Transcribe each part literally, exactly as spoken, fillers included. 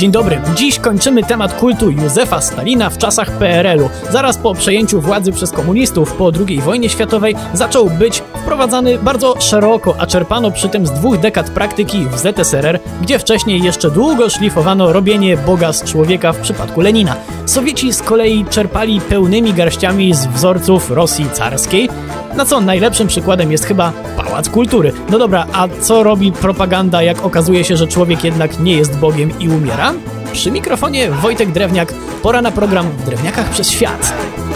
Dzień dobry. Dziś kończymy temat kultu Józefa Stalina w czasach P R L u. Zaraz po przejęciu władzy przez komunistów po drugiej wojnie światowej zaczął być wprowadzany bardzo szeroko, a czerpano przy tym z dwóch dekad praktyki w Z S R R, gdzie wcześniej jeszcze długo szlifowano robienie Boga z człowieka w przypadku Lenina. Sowieci z kolei czerpali pełnymi garściami z wzorców Rosji carskiej, na co najlepszym przykładem jest chyba Pałac Kultury. No dobra, a co robi propaganda, jak okazuje się, że człowiek jednak nie jest Bogiem i umiera? Przy mikrofonie Wojtek Drewniak. Pora na program W Drewniakach przez Świat.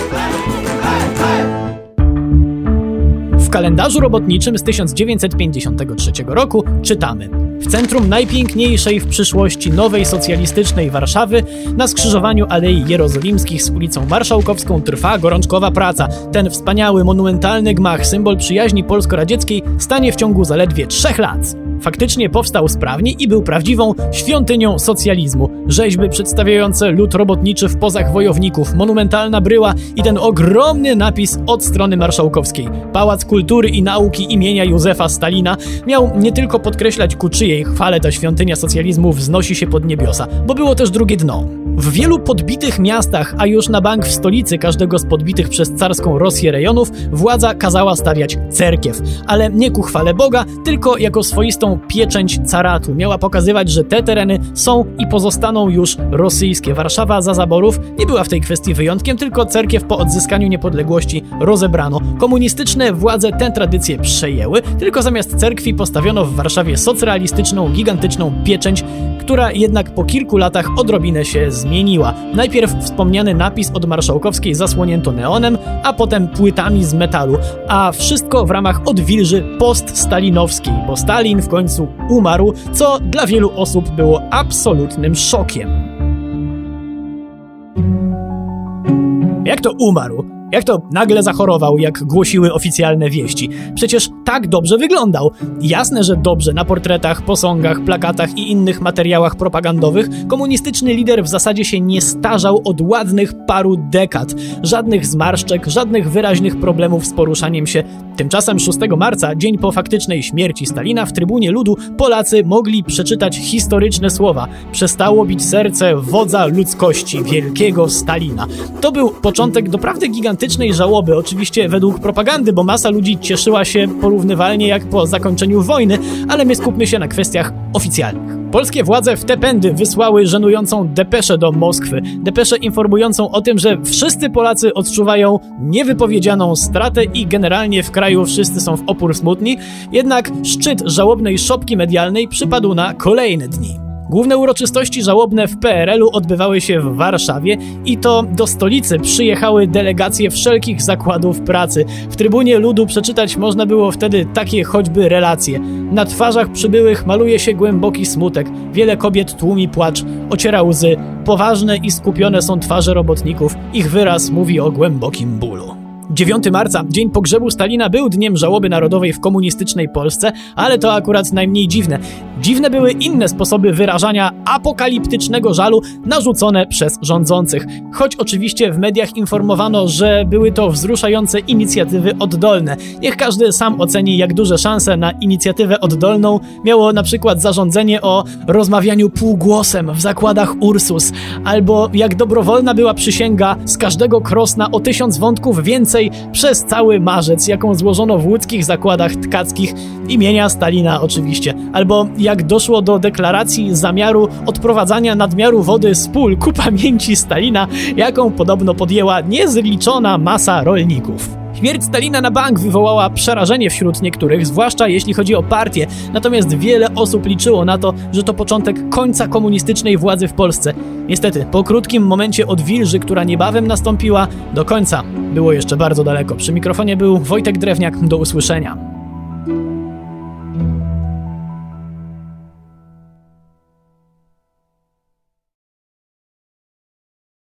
W kalendarzu robotniczym z tysiąc dziewięćset pięćdziesiątego trzeciego roku czytamy: w centrum najpiękniejszej w przyszłości nowej socjalistycznej Warszawy, na skrzyżowaniu Alei Jerozolimskich z ulicą Marszałkowską, trwa gorączkowa praca. Ten wspaniały, monumentalny gmach, symbol przyjaźni polsko-radzieckiej, stanie w ciągu zaledwie trzech lat. Faktycznie powstał sprawnie i był prawdziwą świątynią socjalizmu. Rzeźby przedstawiające lud robotniczy w pozach wojowników, monumentalna bryła i ten ogromny napis od strony marszałkowskiej. Pałac Kultury i Nauki imienia Józefa Stalina miał nie tylko podkreślać, ku czyjej chwale ta świątynia socjalizmu wznosi się pod niebiosa, bo było też drugie dno. W wielu podbitych miastach, a już na bank w stolicy każdego z podbitych przez carską Rosję rejonów, władza kazała stawiać cerkiew, ale nie ku chwale Boga, tylko jako swoistą pieczęć caratu. Miała pokazywać, że te tereny są i pozostaną już rosyjskie. Warszawa za zaborów nie była w tej kwestii wyjątkiem, tylko cerkiew po odzyskaniu niepodległości rozebrano. Komunistyczne władze tę tradycję przejęły, tylko zamiast cerkwi postawiono w Warszawie socrealistyczną, gigantyczną pieczęć, która jednak po kilku latach odrobinę się zmieniła. Najpierw wspomniany napis od marszałkowskiej zasłonięto neonem, a potem płytami z metalu, a wszystko w ramach odwilży post-stalinowskiej, bo Stalin w końcu umarł, co dla wielu osób było absolutnym szokiem. Jak to umarł? Jak to nagle zachorował, jak głosiły oficjalne wieści? Przecież tak dobrze wyglądał. Jasne, że dobrze na portretach, posągach, plakatach i innych materiałach propagandowych komunistyczny lider w zasadzie się nie starzał od ładnych paru dekad. Żadnych zmarszczek, żadnych wyraźnych problemów z poruszaniem się. Tymczasem szóstego marca, dzień po faktycznej śmierci Stalina, w Trybunie Ludu Polacy mogli przeczytać historyczne słowa: przestało bić serce wodza ludzkości, wielkiego Stalina. To był początek doprawdy gigantycznej żałoby, oczywiście według propagandy, bo masa ludzi cieszyła się porównywalnie jak po zakończeniu wojny, ale my skupmy się na kwestiach oficjalnych. Polskie władze w te pędy wysłały żenującą depeszę do Moskwy. Depeszę informującą o tym, że wszyscy Polacy odczuwają niewypowiedzianą stratę i generalnie w kraju wszyscy są w opór smutni, jednak szczyt żałobnej szopki medialnej przypadł na kolejne dni. Główne uroczystości żałobne w P R L u odbywały się w Warszawie i to do stolicy przyjechały delegacje wszelkich zakładów pracy. W Trybunie Ludu przeczytać można było wtedy takie choćby relacje. Na twarzach przybyłych maluje się głęboki smutek. Wiele kobiet tłumi płacz, ociera łzy. Poważne i skupione są twarze robotników. Ich wyraz mówi o głębokim bólu. dziewiątego marca, dzień pogrzebu Stalina, był dniem żałoby narodowej w komunistycznej Polsce, ale to akurat najmniej dziwne. Dziwne były inne sposoby wyrażania apokaliptycznego żalu narzucone przez rządzących. Choć oczywiście w mediach informowano, że były to wzruszające inicjatywy oddolne. Niech każdy sam oceni, jak duże szanse na inicjatywę oddolną miało na przykład zarządzenie o rozmawianiu półgłosem w zakładach Ursus, albo jak dobrowolna była przysięga z każdego krosna o tysiąc wątków więcej przez cały marzec, jaką złożono w łódzkich zakładach tkackich imienia Stalina oczywiście. Albo jak doszło do deklaracji zamiaru odprowadzania nadmiaru wody z pól ku pamięci Stalina, jaką podobno podjęła niezliczona masa rolników. Śmierć Stalina na bank wywołała przerażenie wśród niektórych, zwłaszcza jeśli chodzi o partię, natomiast wiele osób liczyło na to, że to początek końca komunistycznej władzy w Polsce. Niestety, po krótkim momencie odwilży, która niebawem nastąpiła, do końca było jeszcze bardzo daleko. Przy mikrofonie był Wojtek Drewniak. Do usłyszenia.